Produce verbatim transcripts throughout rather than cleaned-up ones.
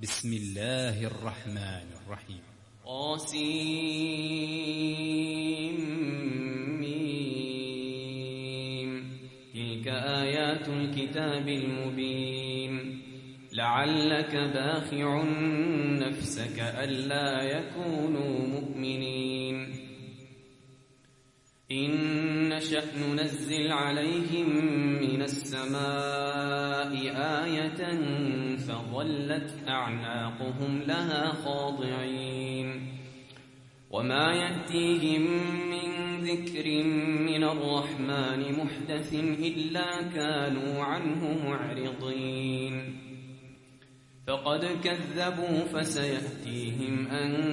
بسم الله الرحمن الرحيم. قاسم تلك آيات الكتاب المبين لعلك باخع نفسك ألا يكونوا مؤمنين إن نشأ ننزل عليهم من السماء آية فظلت أعناقهم لها خاضعين وما يأتيهم من ذكر من الرحمن محدث إلا كانوا عنه معرضين فقد كذبوا فسيأتيهم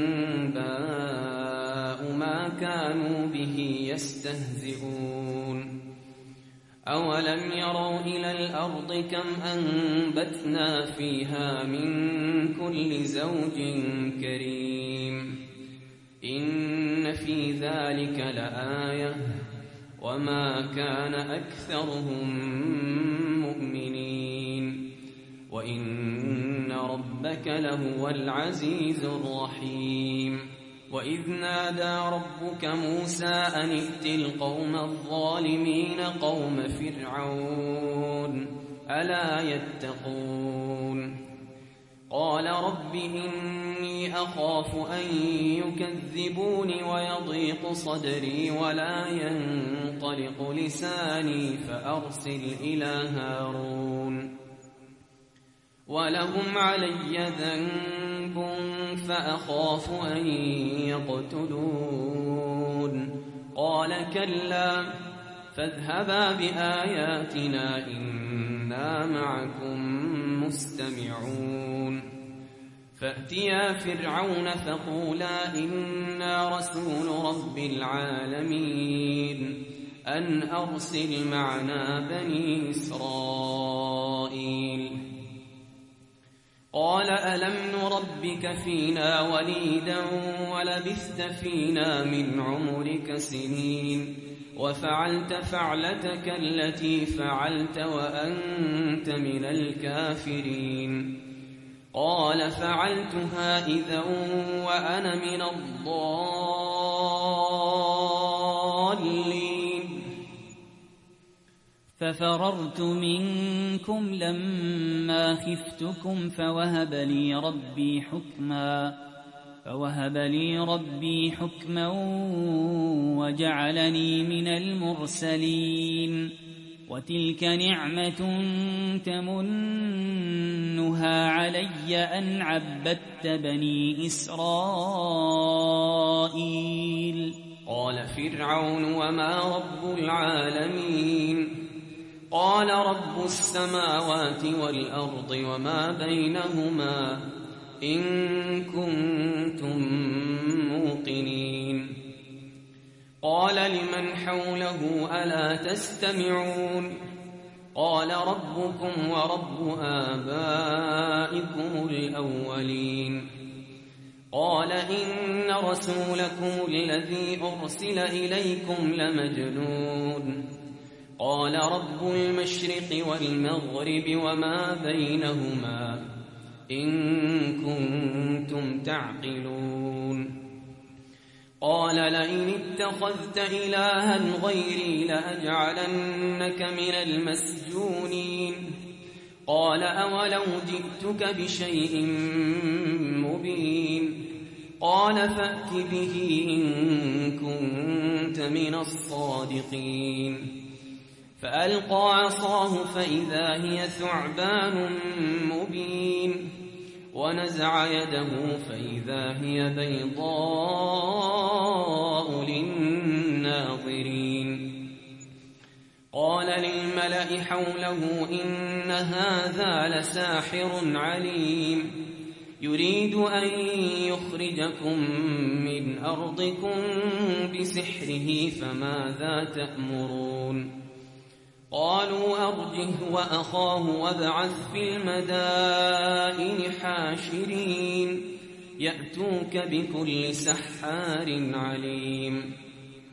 أنباء ما كانوا به يستهزئون أولم يروا إلى الأرض كم أنبتنا فيها من كل زوج كريم إن في ذلك لآية وما كان أكثرهم مؤمنين وإن ربك لهو العزيز الرحيم وإذ نادى ربك موسى أن ائت القوم الظالمين قوم فرعون ألا يتقون قال رب إني أخاف أن يكذبون ويضيق صدري ولا ينطلق لساني فأرسل إلى هارون ولهم علي ذنب فأخاف أن يقتلون قال كلا فاذهبا بآياتنا إنا معكم مستمعون فأتيا فرعون فقولا إنا رسول رب العالمين أن أرسل معنا بني إسرائيل قال ألم نربك فينا وليدا ولبثت فينا من عمرك سنين وفعلت فعلتك التي فعلت وأنت من الكافرين قال فعلتها إذا وأنا من الضالين ففررت منكم لما خفتكم فوهب لي ربي حكما فوهب لي ربي حكما وجعلني من المرسلين وتلك نعمة تمنها علي أن عبدت بني إسرائيل قال فرعون وما رب العالمين قال رب السماوات والأرض وما بينهما إن كنتم موقنين قال لمن حوله ألا تستمعون قال ربكم ورب آبائكم الأولين قال إن رسولكم الذي أرسل إليكم لمجنون قال رب المشرق والمغرب وما بينهما إن كنتم تعقلون قال لئن اتخذت إلها غيري لأجعلنك من المسجونين قال أولو جئتك بشيء مبين قال فأت به إن كنت من الصادقين فألقى عصاه فإذا هي ثعبان مبين ونزع يده فإذا هي بيضاء للناظرين قال للملأ حوله إن هذا لساحر عليم يريد أن يخرجكم من أرضكم بسحره فماذا تأمرون قالوا أرجه وأخاه وابعث في المدائن حاشرين يأتوك بكل سحار عليم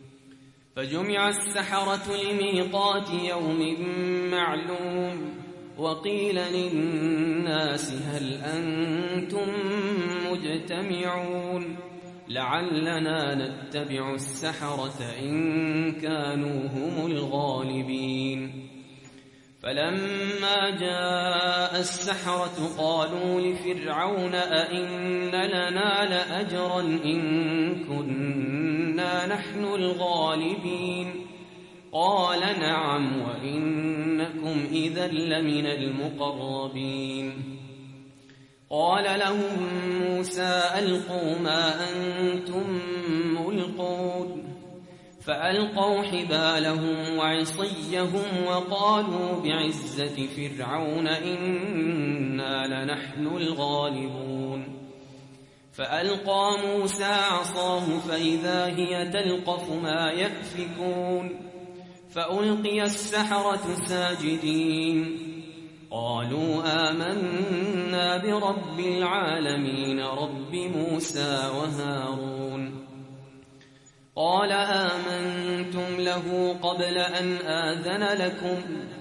فجمع السحرة لميقات يوم معلوم وقيل للناس هل أنتم مجتمعون لعلنا نتبع السحرة إن كانوا هم الغالبين. فلما جاء السحرة قالوا لفرعون أئن لنا لأجرا إن كنا نحن الغالبين قال نعم وإنكم إذا لمن المقربين. قال لهم موسى ألقوا ما أنتم ملقون فألقوا حبالهم وعصيهم وقالوا بعزة فرعون إنا لنحن الغالبون. فألقى موسى عصاه فإذا هي تلقف ما يأفكون فألقي السحرة ساجدين قالوا آمنا برب العالمين رب موسى وهارون. قال آمنتم له قبل أن آذن لكم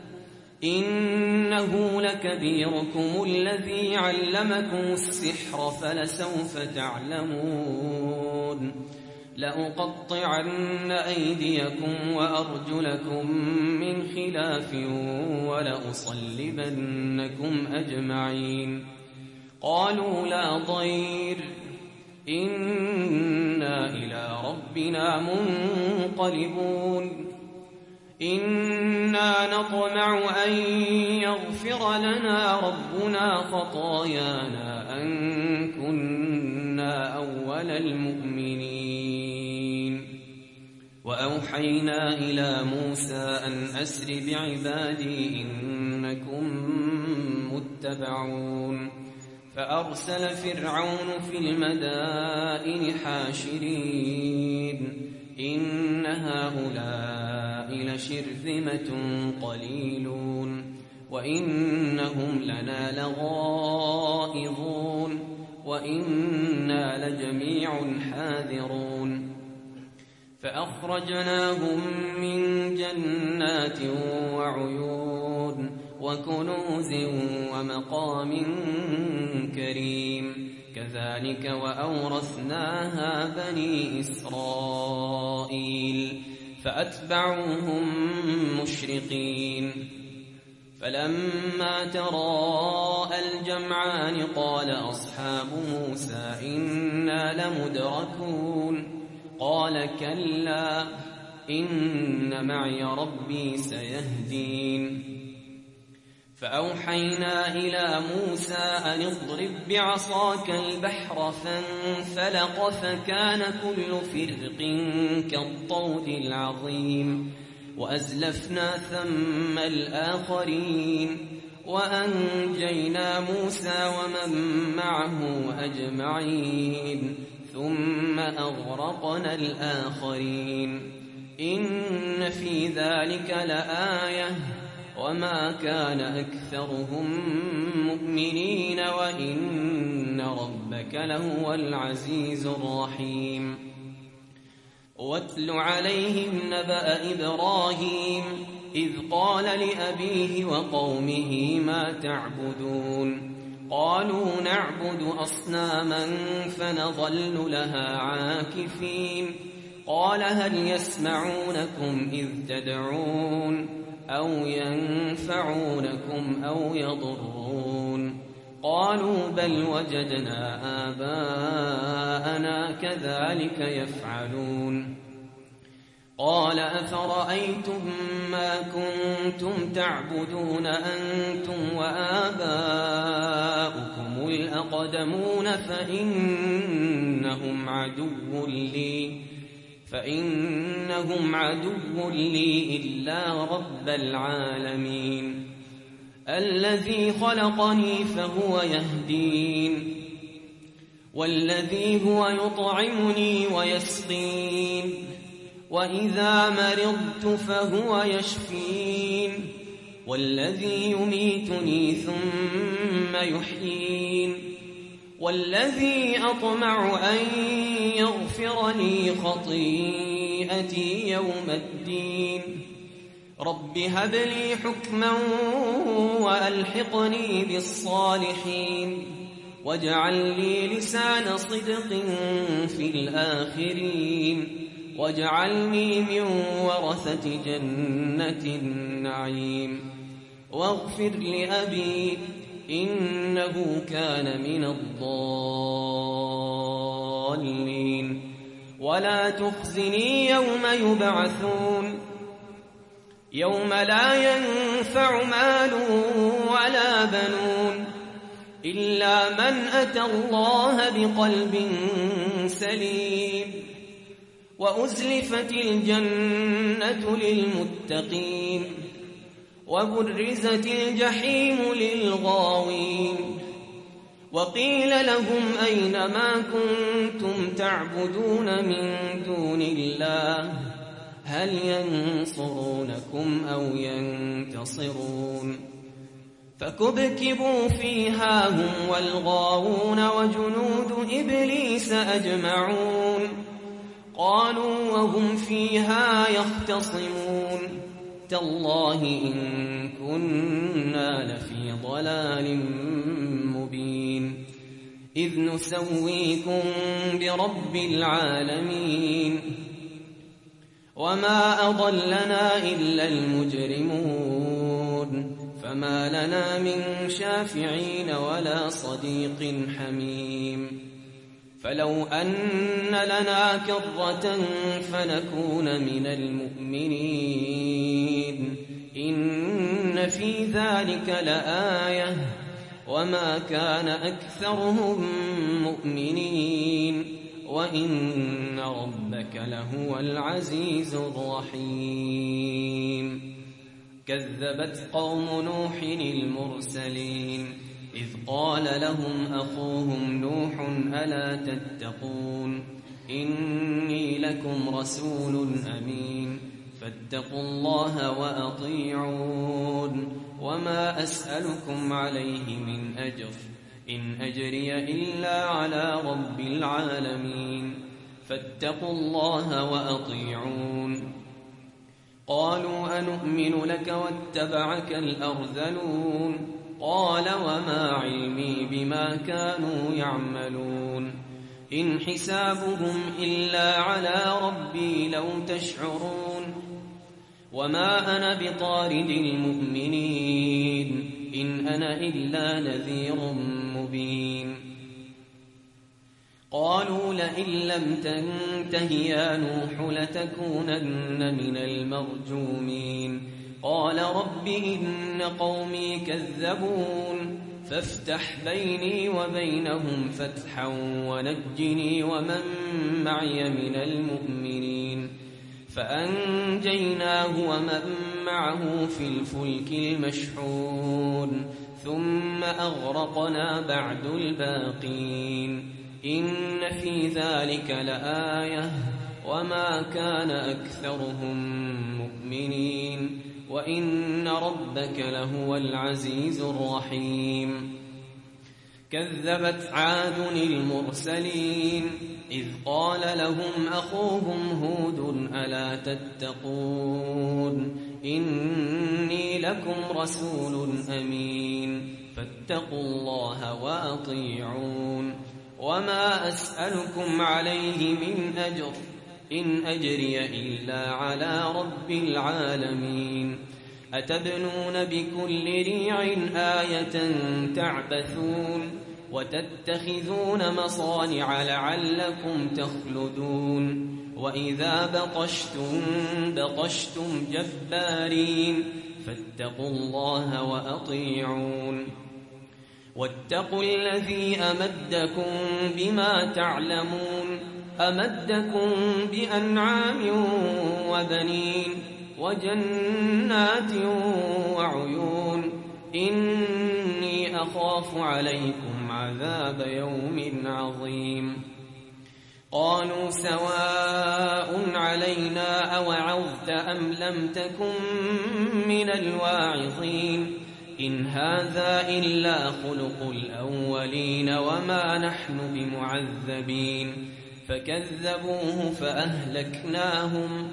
إنه لكبيركم الذي علمكم السحر فلسوف تعلمون لأقطعن أيديكم وأرجلكم من خلاف ولأصلبنكم أجمعين. قالوا لا ضير إنا إلى ربنا منقلبون إنا نطمع أن يغفر لنا ربنا خطايانا أن كنا أول المؤمنين. وأوحينا إلى موسى أن أسر بعبادي إنكم متبعون. فأرسل فرعون في المدائن حاشرين إن هؤلاء لشرذمة قليلون وإنهم لنا لغائظون وإنا لجميع حاذرون. فأخرجناهم من جنات وعيون وكنوز ومقام كريم كذلك وأورثناها بني إسرائيل فأتبعوهم مشرقين. فلما تراءى الجمعان قال أصحاب موسى إنا لمدركون قال كلا إن معي ربي سيهدين. فأوحينا إلى موسى أن اضرب بعصاك البحر فانفلق فكان كل فرق كالطود العظيم وأزلفنا ثم الآخرين وأنجينا موسى ومن معه أجمعين ثم أغرقنا الآخرين. إن في ذلك لآية وما كان أكثرهم مؤمنين وإن ربك لهو العزيز الرحيم. واتل عليهم نبأ إبراهيم إذ قال لأبيه وقومه ما تعبدون قالوا نعبد أصناما فنظل لها عاكفين قال هل يسمعونكم إذ تدعون أو ينفعونكم أو يضرون قالوا بل وجدنا آباءنا كذلك يفعلون. قال أفرأيتم ما كنتم تعبدون أنتم وآباؤكم الأقدمون فإنهم عدو لي فإنهم عدو لي إلا رب العالمين الذي خلقني فهو يهدين والذي هو يطعمني ويسقين وإذا مرضت فهو يشفين والذي يميتني ثم يحيين والذي أطمع أن يغفر لي خطيئتي يوم الدين رب هب لي حكما وألحقني بالصالحين واجعل لي لسان صدق في الآخرين واجعلني من ورثة جنة النعيم واغفر لأبي إنه كان من الضالين ولا تخزني يوم يبعثون يوم لا ينفع مال ولا بنون إلا من أتى الله بقلب سليم وأزلفت الجنة للمتقين وبرزت الجحيم للغاوين وقيل لهم أين ما كنتم تعبدون من دون الله هل ينصرونكم أو ينتصرون فكبكبوا فيها هم والغاوون وجنود إبليس أجمعون قالوا وهم فيها يختصمون تالله إن كنا لفي ضلال مبين إذ نسويكم برب العالمين وما أضلنا إلا المجرمون فما لنا من شافعين ولا صديق حميم فلو أن لنا كرة فنكون من المؤمنين إن في ذلك لآية وما كان أكثرهم مؤمنين وإن ربك لهو العزيز الرحيم كذبت قوم نوح المرسلين إذ قال لهم أخوهم نوح ألا تتقون إني لكم رسول أمين فاتقوا الله وأطيعون وما أسألكم عليه من أجر إن أجري إلا على رب العالمين فاتقوا الله وأطيعون قالوا أنؤمن لك واتبعك الأرذلون قال وما علمي بما كانوا يعملون إن حسابهم إلا على ربي لو تشعرون وما أنا بطارد المؤمنين إن أنا إلا نذير مبين قالوا لئن لم تنته يا نوح لتكونن من المرجومين قال رب إن قومي كذبون فافتح بيني وبينهم فتحا ونجني ومن معي من المؤمنين فأنجيناه ومن معه في الفلك المشحون ثم أغرقنا بعد الباقين إن في ذلك لآية وما كان أكثرهم مؤمنين وإن ربك لهو العزيز الرحيم كذبت عاد المرسلين إذ قال لهم أخوهم هود ألا تتقون إني لكم رسول أمين فاتقوا الله وأطيعون وما أسألكم عليه من أجر إن أجري إلا على رب العالمين أتبنون بكل ريع آية تعبثون وتتخذون مصانع لعلكم تخلدون وإذا بطشتم بطشتم جبارين فاتقوا الله وأطيعون واتقوا الذي أمدكم بما تعلمون أمدكم بأنعام وبنين وجنات وعيون إني أخاف عليكم عذاب يوم عظيم قالوا سواء علينا أوعظت أم لم تكن من الواعظين إن هذا إلا خلق الأولين وما نحن بمعذبين فكذبوه فأهلكناهم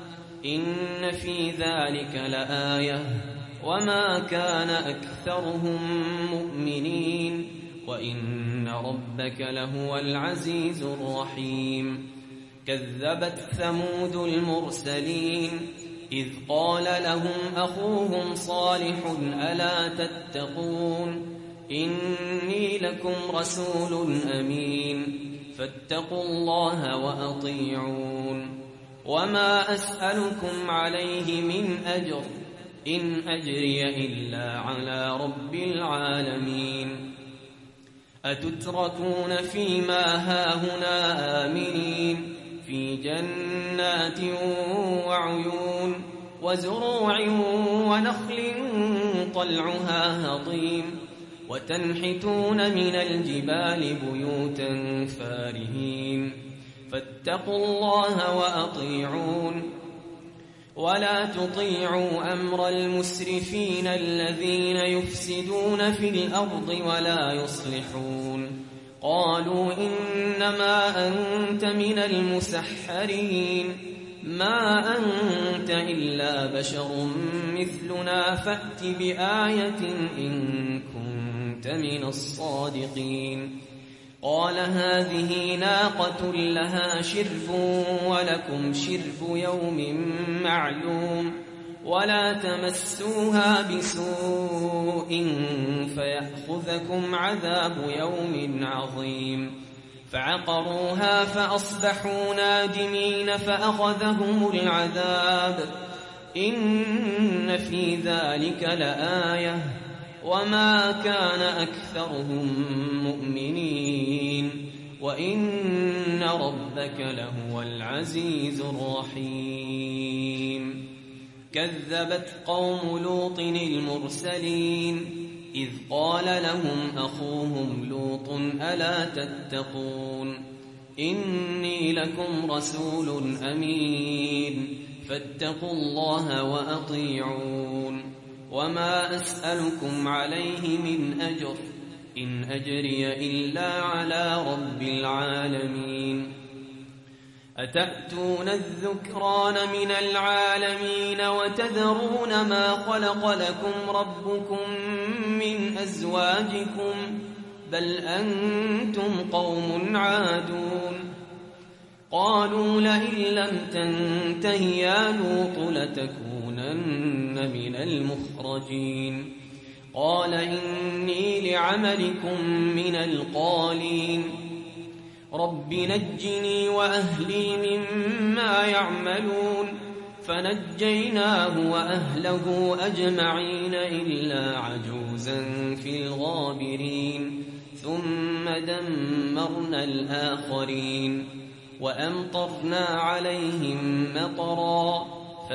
إن في ذلك لآية وما كان أكثرهم مؤمنين وإن ربك لهو العزيز الرحيم كذبت ثمود المرسلين إذ قال لهم أخوهم صالح ألا تتقون إني لكم رسول أمين فاتقوا الله وأطيعون وما أسألكم عليه من أجر إن أجري إلا على رب العالمين أتتركون فيما هاهنا آمنين في جنات وعيون وزروع ونخل طلعها هضيم وتنحتون من الجبال بيوتا فارهين فاتقوا الله وأطيعون ولا تطيعوا أمر المسرفين الذين يفسدون في الأرض ولا يصلحون قالوا إنما أنت من المسحرين ما أنت إلا بشر مثلنا فأت بآية إن كنت من الصادقين قال هذه ناقة لها شرب ولكم شرب يوم معلوم ولا تمسوها بسوء فيأخذكم عذاب يوم عظيم فعقروها فأصبحوا نادمين فأخذهم العذاب إن في ذلك لآية وما كان أكثرهم مؤمنين وإن ربك لهو العزيز الرحيم كذبت قوم لوط المرسلين إذ قال لهم أخوهم لوط ألا تتقون إني لكم رسول أمين فاتقوا الله وأطيعون وما أسألكم عليه من أجر إن أجري إلا على رب العالمين أتأتون الذكران من العالمين وتذرون ما خلق لكم ربكم من أزواجكم بل أنتم قوم عادون قالوا لئن لم تنته يا لوط لتكونن من المخرجين قال إني لعملكم من القالين رب نجني وأهلي مما يعملون فنجيناه وأهله أجمعين إلا عجوزا في الغابرين ثم دمرنا الآخرين وأمطرنا عليهم مطرا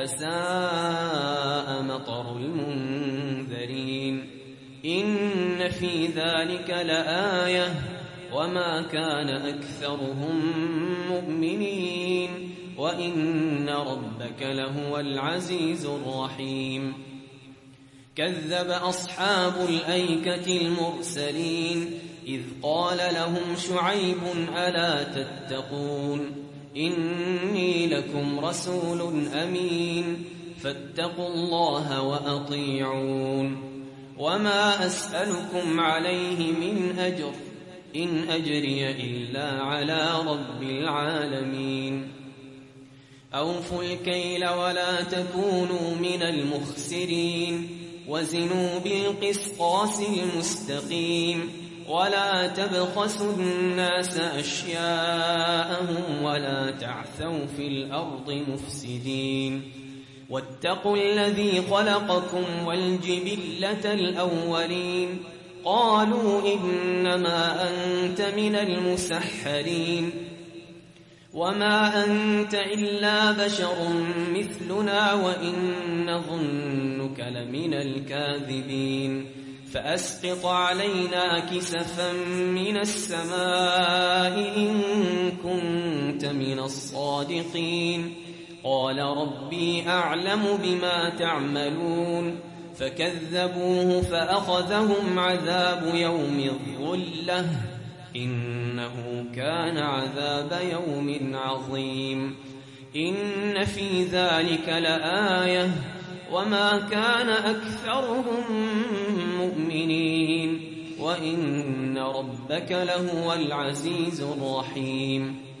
فساء مطر المنذرين إن في ذلك لآية وما كان أكثرهم مؤمنين وإن ربك لهو العزيز الرحيم كذب أصحاب الأيكة المرسلين إذ قال لهم شعيب ألا تتقون إني لكم رسول أمين فاتقوا الله وأطيعون وما أسألكم عليه من أجر إن أجري إلا على رب العالمين أوفوا الكيل ولا تكونوا من المخسرين وزنوا بالقسطاس المستقيم ولا تبخسوا الناس أشياءهم ولا تعثوا في الأرض مفسدين واتقوا الذي خلقكم والجبلة الأولين قالوا إنما أنت من المسحرين وما أنت إلا بشر مثلنا وإن نظنك لمن الكاذبين فأسقط علينا كسفا من السماء إن كنت من الصادقين قال ربي أعلم بما تعملون فكذبوه فأخذهم عذاب يوم الظلة إنه كان عذاب يوم عظيم إن في ذلك لآية وما كان أكثرهم مؤمنين وإن ربك لهو العزيز الرحيم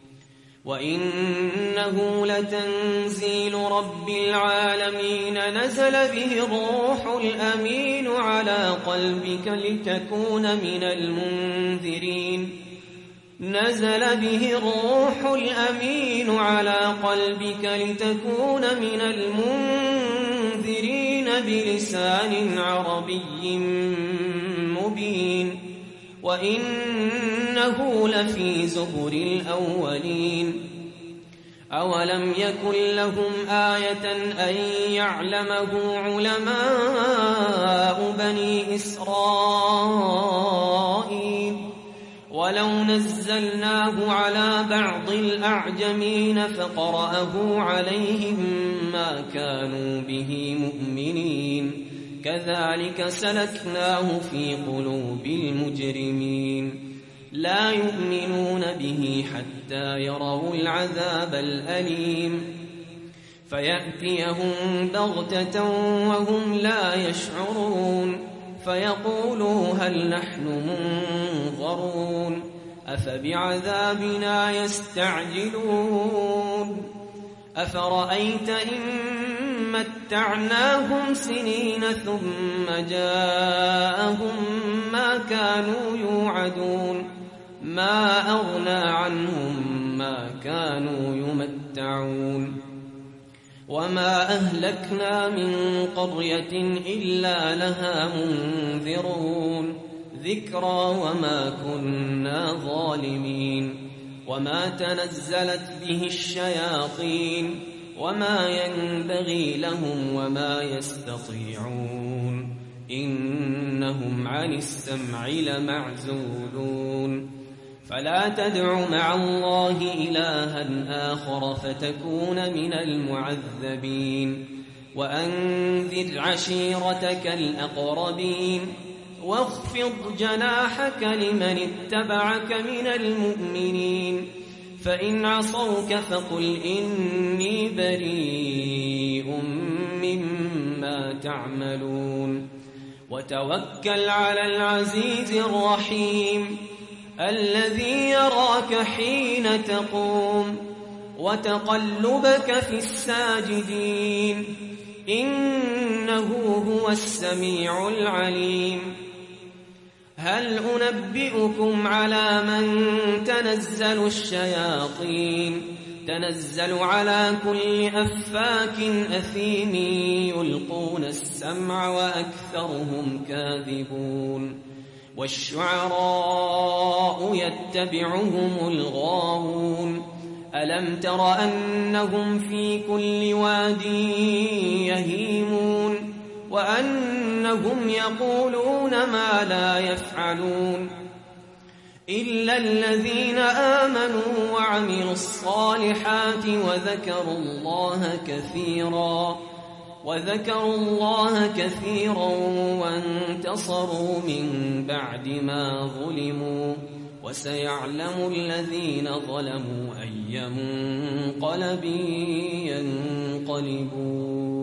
وإنه لتنزيل رب العالمين نزل به الروح الأمين على قلبك لتكون من المنذرين نزل به الروح الأمين على قلبك لتكون من المنذرين بلسان عربي مبين وإنه لفي زبر الأولين أولم يكن لهم آية أن يعلمه علماء بني إسرائيل ولو نزلناه على بعض الأعجمين فقرأه عليهم ما كانوا به مؤمنين كذلك سلكناه في قلوب المجرمين لا يؤمنون به حتى يروا العذاب الأليم فيأتيهم بغتة وهم لا يشعرون فيقولوا هل نحن منظرون أفبعذابنا يستعجلون أفرأيت إن متعناهم سنين ثم جاءهم ما كانوا يوعدون ما أغنى عنهم ما كانوا يمتعون وما أهلكنا من قرية إلا لها منذرون ذكرى وما كنا ظالمين وما تنزلت به الشياطين وما ينبغي لهم وما يستطيعون إنهم عن السمع لمعزولون فلا تدع مع الله إلها آخر فتكون من المعذبين وأنذر عشيرتك الأقربين واخفض جناحك لمن اتبعك من المؤمنين فإن عصوك فقل إني بريء مما تعملون وتوكل على العزيز الرحيم الذي يراك حين تقوم وتقلبك في الساجدين إنه هو السميع العليم هل أنبئكم على من تنزل الشياطين تنزل على كل أفاك أثيم يلقون السمع وأكثرهم كاذبون والشعراء يتبعهم الغاوون ألم تر أنهم في كل واد يهيمون وأنهم يقولون ما لا يفعلون إلا الذين آمنوا وعملوا الصالحات وذكروا الله كثيرا وذكروا الله كثيرا وانتصروا من بعد ما ظلموا وسيعلم الذين ظلموا أي منقلب ينقلبون